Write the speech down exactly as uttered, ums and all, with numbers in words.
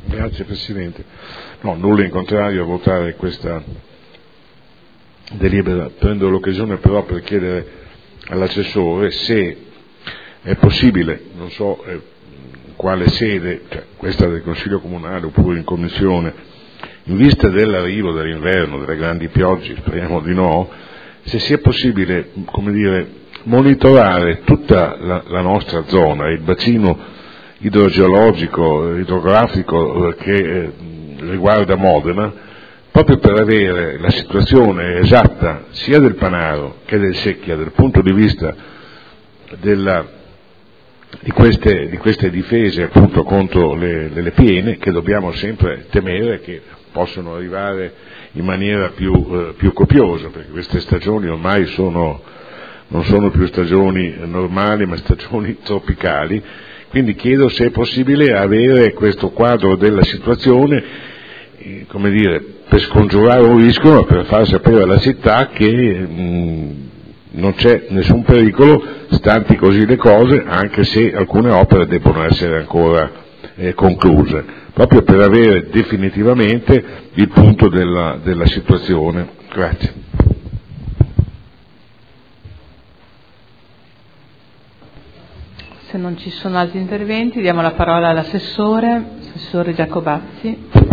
Grazie Presidente. No, nulla in contrario a votare questa delibera. Prendo l'occasione però per chiedere all'assessore se è possibile, non so eh, quale sede, cioè questa del Consiglio Comunale oppure in Commissione, in vista dell'arrivo dell'inverno, delle grandi piogge, speriamo di no, se sia possibile, come dire, monitorare tutta la, la nostra zona, il bacino idrogeologico, idrografico che eh, riguarda Modena, proprio per avere la situazione esatta sia del Panaro che del Secchia dal punto di vista della, di, queste, di queste difese appunto contro le, le, le piene che dobbiamo sempre temere che possono arrivare in maniera più, eh, più copiosa, perché queste stagioni ormai sono, non sono più stagioni normali ma stagioni tropicali. Quindi chiedo se è possibile avere questo quadro della situazione, eh, come dire, per scongiurare un rischio, ma per far sapere alla città che mh, non c'è nessun pericolo, stanti così le cose, anche se alcune opere debbono essere ancora eh, concluse, proprio per avere definitivamente il punto della, della situazione. Grazie. Se non ci sono altri interventi, diamo la parola all'assessore, assessore Giacobazzi.